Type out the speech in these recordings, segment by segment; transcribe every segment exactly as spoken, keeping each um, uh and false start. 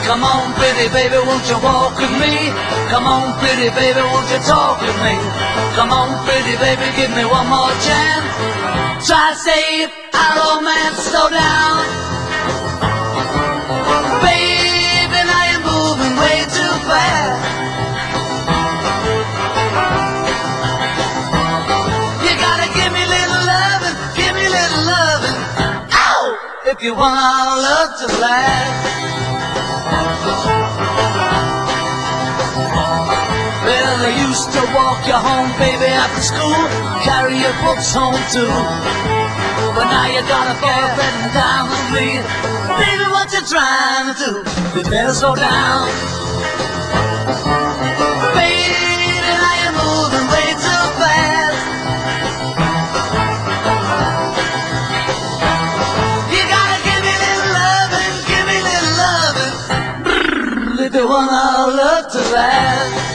Come on, pretty baby, won't you walk with me? Come on, pretty baby, won't you talk with me? Come on, pretty baby, give me one more chance. Try to save our romance, slow down. Baby, now you're moving way too fast. You gotta give me a little loving, give me a little loving. Ow! If you want our love to last. Well, I used to walk you home, baby, after school, carry your books home too. But now you got a boyfriend down with me. Baby, what you trying to do? You better slow down. Baby, now you're moving way too fast. You gotta give me a little loving, give me a little loving. Brrr, if you want our love to last.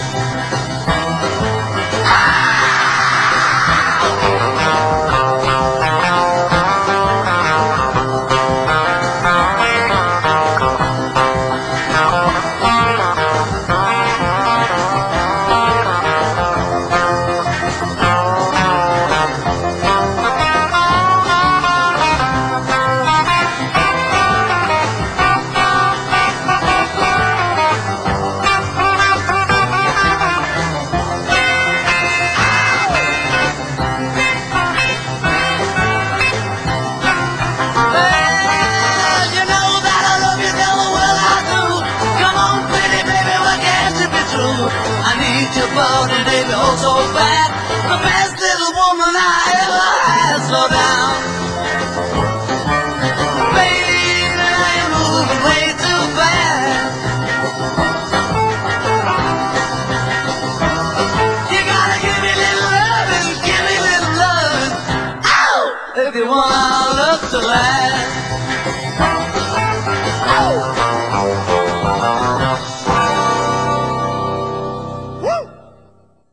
I need your body, baby, oh so bad. The best little woman I ever had. Slow down, baby, now you're moving way too fast. You gotta give me a little loving, give me a little loving. Ow! If you want our love to last.